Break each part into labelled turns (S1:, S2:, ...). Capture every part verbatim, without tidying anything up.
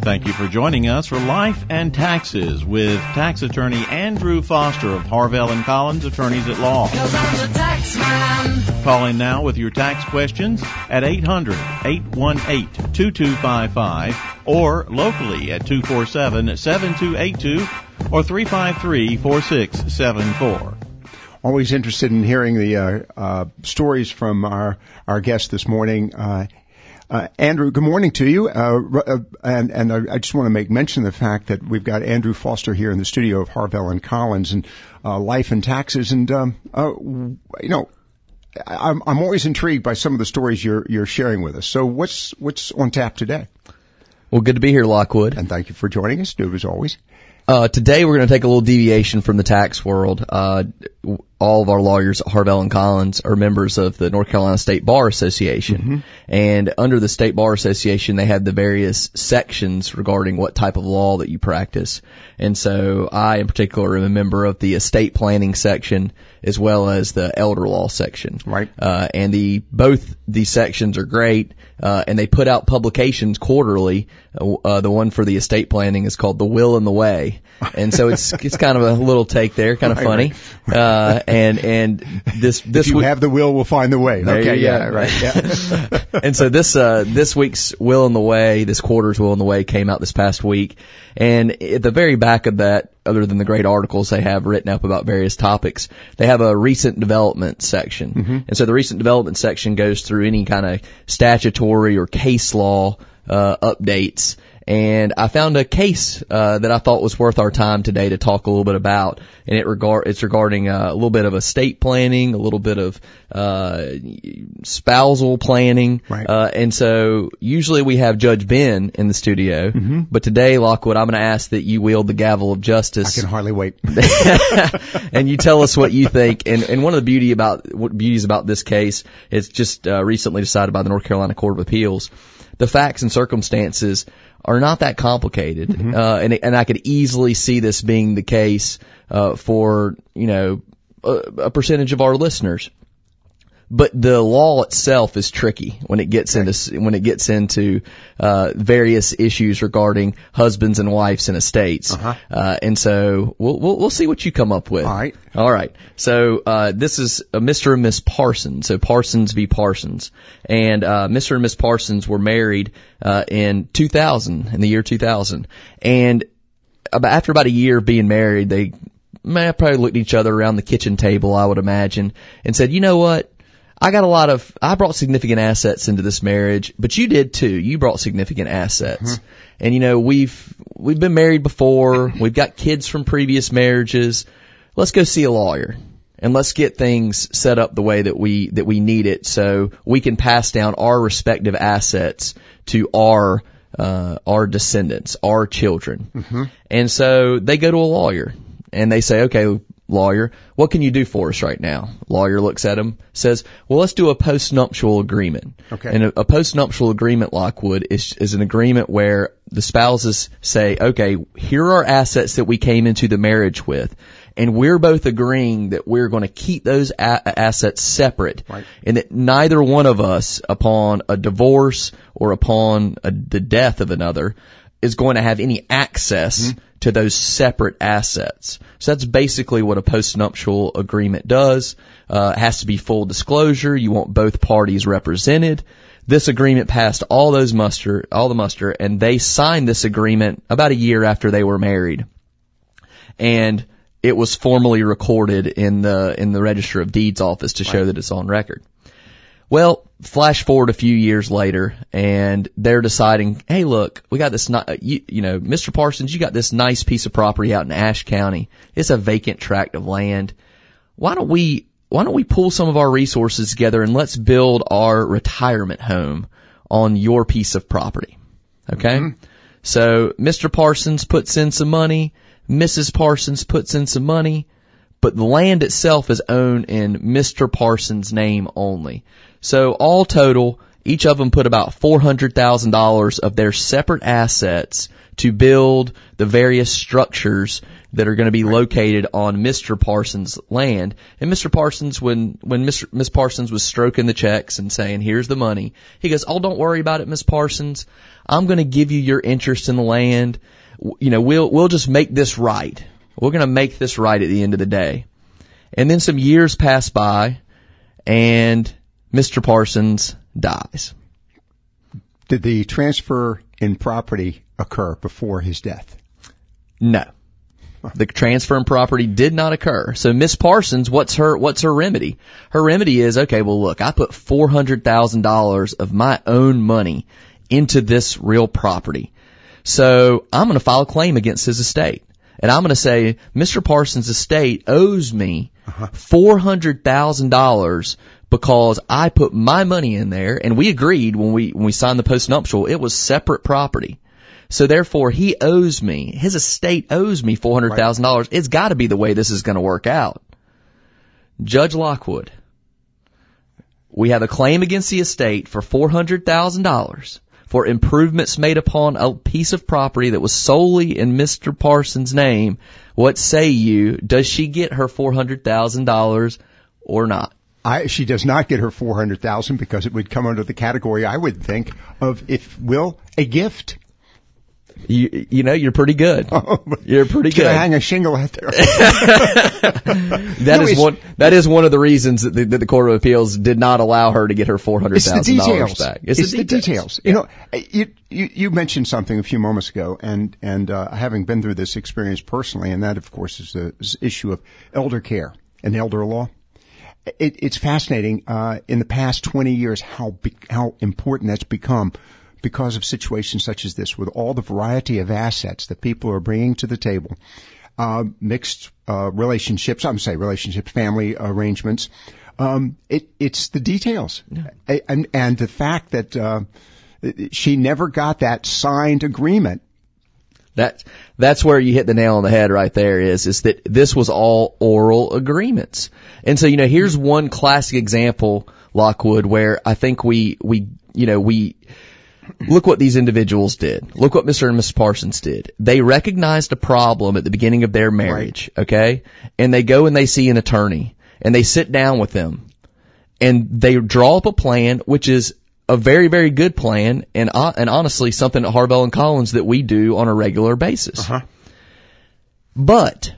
S1: Thank you for joining us for Life and Taxes with tax attorney Andrew Foster of Harvell and Collins, attorneys at law.
S2: 'Cause I'm the tax man.
S1: Call in now with your tax questions at eight hundred, eight one eight, two two five five or locally at two four seven, seven two eight two or three five three, four six seven four.
S3: Always interested in hearing the uh, uh, stories from our, our guest this morning. Uh, Uh, Andrew, good morning to you. Uh, uh, and, and I just want to make mention of the fact that we've got Andrew Foster here in the studio of Harvell and Collins and uh, Life and Taxes. And, um, uh, you know, I'm, I'm always intrigued by some of the stories you're, you're sharing with us. So what's, what's on tap today?
S4: Well, good to be here, Lockwood.
S3: And thank you for joining us, new as always.
S4: Uh, today we're going to take a little deviation from the tax world. Uh, all of our lawyers at Harvell and Collins are members of the North Carolina State Bar Association. Mm-hmm. And under the State Bar Association, they have the various sections regarding what type of law that you practice. And so I, in particular, am a member of the estate planning section as well as the elder law section.
S3: Right.
S4: Uh, and the, both these sections are great. Uh, and they put out publications quarterly. Uh, the one for the estate planning is called The Will and the Way. And so it's, it's kind of a little take there, kind of
S3: right,
S4: funny.
S3: Right.
S4: Uh, and, and this, this
S3: If you
S4: week,
S3: have the will, we'll find the way.
S4: There
S3: Okay,
S4: you
S3: yeah,
S4: go.
S3: right, yeah.
S4: And so this, uh, this week's Will and the Way, this quarter's Will and the Way came out this past week. And at the very back of that, other than the great articles they have written up about various topics, they have a recent development section. Mm-hmm. And so the recent development section goes through any kind of statutory or case law, uh, updates. And I found a case, uh, that I thought was worth our time today to talk a little bit about. And it regard, it's regarding uh, a little bit of estate planning, a little bit of, uh, spousal planning.
S3: Right.
S4: Uh, and so usually we have Judge Ben in the studio. Mm-hmm. But today, Lockwood, I'm going to ask that you wield the gavel of justice.
S3: I can hardly wait.
S4: And you tell us what you think. And, and one of the beauty about, what beauties about this case is just, uh, recently decided by the North Carolina Court of Appeals. The facts and circumstances are not that complicated. Mm-hmm. Uh, and, and I could easily see this being the case, uh, for, you know, a, a percentage of our listeners. But the law itself is tricky when it gets
S3: okay.
S4: into, when it gets into, uh, various issues regarding husbands and wives and estates.
S3: Uh-huh.
S4: Uh, and so we'll, we'll, we'll see what you come up with.
S3: All right.
S4: All right. So, uh, this is a Mister and Miss Parsons. So Parsons v. Parsons. And, uh, Mister and Miss Parsons were married, uh, in two thousand, in the year two thousand. And about, after about a year of being married, they may have probably looked at each other around the kitchen table, I would imagine, and said, you know what? I got a lot of, I brought significant assets into this marriage, but you did too. You brought significant assets. Mm-hmm. And you know, we've, we've been married before. We've got kids from previous marriages. Let's go see a lawyer and let's get things set up the way that we, that we need it so we can pass down our respective assets to our, uh, our descendants, our children. Mm-hmm. And so they go to a lawyer and they say, okay, lawyer, what can you do for us right now? Lawyer looks at him, says, well, let's do a postnuptial agreement.
S3: Okay.
S4: And a, a postnuptial agreement, Lockwood, is, is an agreement where the spouses say, okay, here are assets that we came into the marriage with, and we're both agreeing that we're going to keep those a- assets separate,
S3: right.
S4: And that neither one of us, upon a divorce or upon a, the death of another, is going to have any access mm-hmm. to those separate assets. So that's basically what a postnuptial agreement does. Uh, it has to be full disclosure. You want both parties represented. This agreement passed all those muster, all the muster, and they signed this agreement about a year after they were married. And it was formally recorded in the, in the Register of Deeds office to show right. that it's on record. Well, flash forward a few years later, and they're deciding, hey, look, we got this, you, you know, Mister Parsons, you got this nice piece of property out in Ashe County. It's a vacant tract of land. Why don't we, why don't we pull some of our resources together and let's build our retirement home on your piece of property? Okay? Mm-hmm. So Mister Parsons puts in some money, Missus Parsons puts in some money, but the land itself is owned in Mister Parsons' name only. So all total, each of them put about four hundred thousand dollars of their separate assets to build the various structures that are going to be located on Mister Parsons' land. And Mister Parsons, when, when Mister Miss Parsons was stroking the checks and saying, here's the money, he goes, oh, don't worry about it, Miss Parsons. I'm going to give you your interest in the land. You know, we'll, we'll just make this right. We're going to make this right at the end of the day. And then some years pass by, and Mister Parsons dies.
S3: Did the transfer in property occur before his death?
S4: No. The transfer in property did not occur. So Miss Parsons, what's her, what's her remedy? Her remedy is, okay, well look, I put four hundred thousand dollars of my own money into this real property. So I'm going to file a claim against his estate. And I'm going to say, Mister Parsons' estate owes me four hundred thousand dollars because I put my money in there, and we agreed when we when we signed the postnuptial, it was separate property. So therefore, he owes me, his estate owes me four hundred thousand dollars. Right. It's got to be the way this is going to work out. Judge Lockwood, we have a claim against the estate for four hundred thousand dollars for improvements made upon a piece of property that was solely in Mister Parsons' name. What say you? Does she get her four hundred thousand dollars or not?
S3: I, she does not get her four hundred thousand dollars because it would come under the category, I would think, of, if will, a gift.
S4: You, you know, you're pretty good. You're pretty
S3: Can
S4: good.
S3: I hang a shingle out there?
S4: that
S3: no,
S4: is one. That is one of the reasons that the, that the Court of Appeals did not allow her to get her four hundred thousand dollars back.
S3: It's, it's the details.
S4: details.
S3: You know, you, you you mentioned something a few moments ago, and and uh, having been through this experience personally, and that of course is the is the issue of elder care and elder law. It, it's fascinating. Uh, in the past twenty years, how be, how important that's become. Because of situations such as this, with all the variety of assets that people are bringing to the table, uh, mixed uh, relationships, I'm saying relationships, family arrangements, um, it, it's the details. Yeah. And, and the fact that uh, she never got that signed agreement.
S4: That, that's where you hit the nail on the head right there is, is that this was all oral agreements. And so, you know, here's one classic example, Lockwood, where I think we, we, you know, we, look what these individuals did. Look what Mister and Missus Parsons did. They recognized a problem at the beginning of their marriage, right. Okay? And they go and they see an attorney, and they sit down with them, and they draw up a plan, which is a very, very good plan, and uh, and honestly something at Harvell and Collins that we do on a regular basis. Uh-huh. But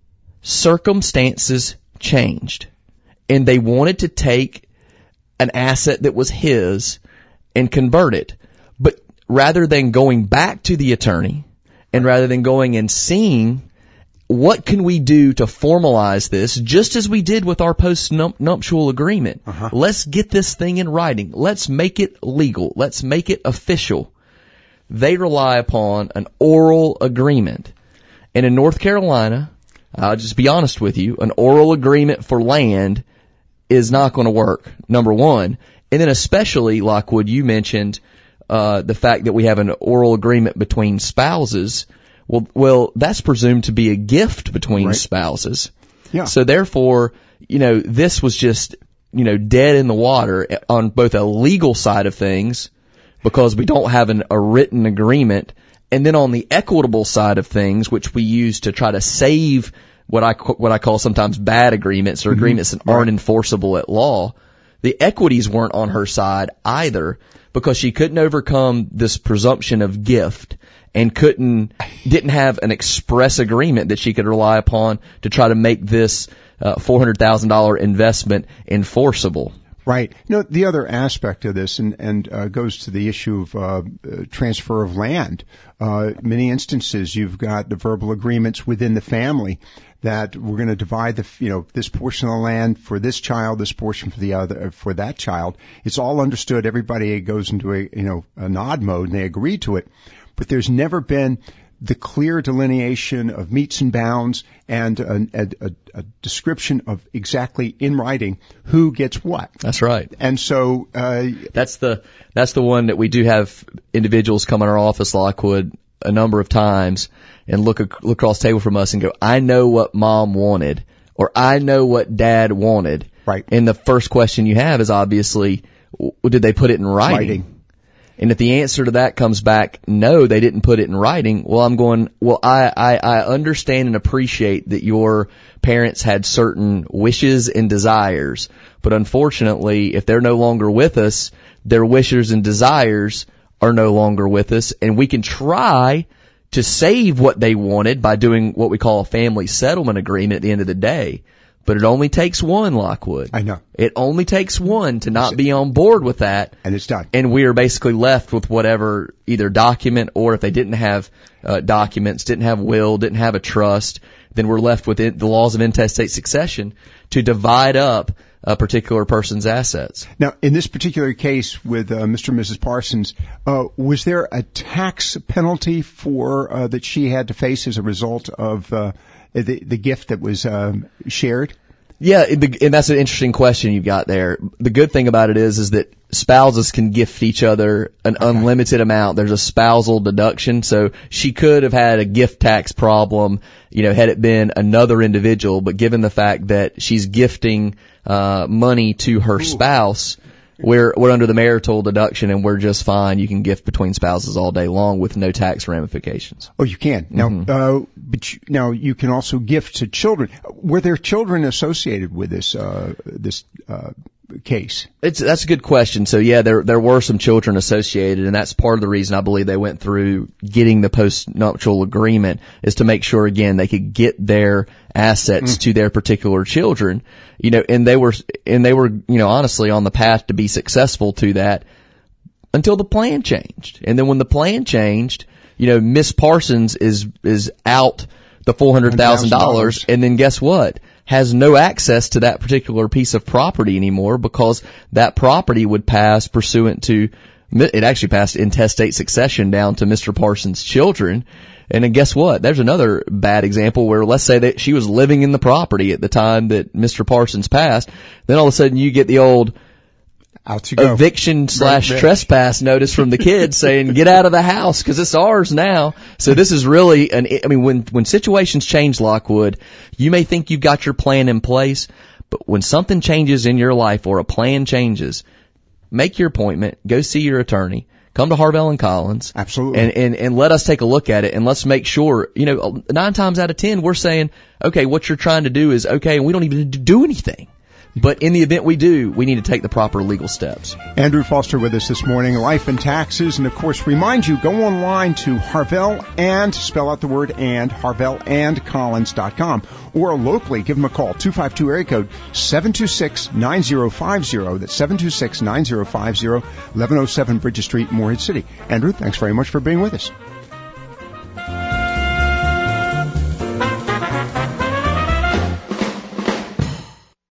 S4: circumstances changed, and they wanted to take an asset that was his and convert it. But rather than going back to the attorney, and rather than going and seeing what can we do to formalize this, just as we did with our post-nuptial agreement, uh-huh. Let's get this thing in writing. Let's make it legal. Let's make it official. They rely upon an oral agreement. And in North Carolina, I'll just be honest with you, an oral agreement for land is not going to work, number one. And then especially, Lockwood, you mentioned Uh, the fact that we have an oral agreement between spouses. Well, well, that's presumed to be a gift between right. spouses. Yeah. So therefore, you know, this was just, you know, dead in the water on both a legal side of things because we don't have an, a written agreement, and then on the equitable side of things, which we use to try to save what I what I call sometimes bad agreements or mm-hmm. agreements that aren't right. enforceable at law. The equities weren't on her side either, because she couldn't overcome this presumption of gift and couldn't, didn't have an express agreement that she could rely upon to try to make this uh, four hundred thousand dollars investment enforceable.
S3: Right. You know, the other aspect of this and, and uh, goes to the issue of uh, transfer of land. Uh, many instances you've got the verbal agreements within the family that we're going to divide the, you know, this portion of the land for this child, this portion for the other, for that child. It's all understood. Everybody goes into a, you know, a nod mode and they agree to it. But there's never been the clear delineation of metes and bounds and a, a, a description of exactly in writing who gets what.
S4: That's right.
S3: And so, uh,
S4: that's the, that's the one that we do have individuals come in our office, Lockwood, a number of times and look, look across the table from us and go, I know what mom wanted, or I know what dad wanted.
S3: Right.
S4: And the first question you have is obviously, did they put it in writing? writing. And if the answer to that comes back, no, they didn't put it in writing, well, I'm going, well, I, I, I understand and appreciate that your parents had certain wishes and desires, but unfortunately, if they're no longer with us, their wishes and desires are no longer with us, and we can try to save what they wanted by doing what we call a family settlement agreement at the end of the day. But it only takes one, Lockwood.
S3: I know.
S4: It only takes one to not be on board with that.
S3: And it's done.
S4: And we are basically left with whatever either document, or if they didn't have uh, documents, didn't have will, didn't have a trust, then we're left with it, the laws of intestate succession to divide up a particular person's assets.
S3: Now, in this particular case with uh, Mister and Missus Parsons, uh, was there a tax penalty for uh, that she had to face as a result of uh, the, the gift that was um, shared?
S4: Yeah, and that's an interesting question you've got there. The good thing about it is, is that spouses can gift each other an okay. unlimited amount. There's a spousal deduction, so she could have had a gift tax problem, you know, had it been another individual, but given the fact that she's gifting uh money to her Ooh. spouse, we're we're under the marital deduction, and we're just fine. You can gift between spouses all day long with no tax ramifications.
S3: Oh, you can. Now, mm-hmm. uh, but you, now you can also gift to children. Were there children associated with this uh this uh case?
S4: It's that's a good question. So yeah, there there were some children associated, and that's part of the reason I believe they went through getting the postnuptial agreement, is to make sure again they could get their assets mm. to their particular children. You know, and they were and they were, you know, honestly on the path to be successful to that until the plan changed. And then when the plan changed, you know, Miss Parsons is is out the four hundred thousand dollars, and then guess what? Has no access to that particular piece of property anymore, because that property would pass pursuant to, it actually passed intestate succession down to Mister Parsons' children. And then guess what? There's another bad example where, let's say that she was living in the property at the time that Mister Parsons passed. Then all of a sudden you get the old
S3: Out you go.
S4: eviction slash trespass notice from the kids saying, get out of the house because it's ours now. So this is really an, I mean, when, when situations change, Lockwood, you may think you've got your plan in place, but when something changes in your life or a plan changes, make your appointment, go see your attorney, come to Harvell and Collins.
S3: Absolutely.
S4: And, and, and let us take a look at it, and let's make sure, you know, nine times out of ten, we're saying, okay, what you're trying to do is okay, and we don't even need to do anything. But in the event we do, we need to take the proper legal steps.
S3: Andrew Foster with us this morning, Life and Taxes. And, of course, remind you, go online to Harvell and, spell out the word and, harvell and collins dot com. Or locally, give them a call, two five two area code seven two six nine zero five zero. That's seven two six nine zero five zero, eleven oh seven Bridges Street, Morehead City. Andrew, thanks very much for being with us.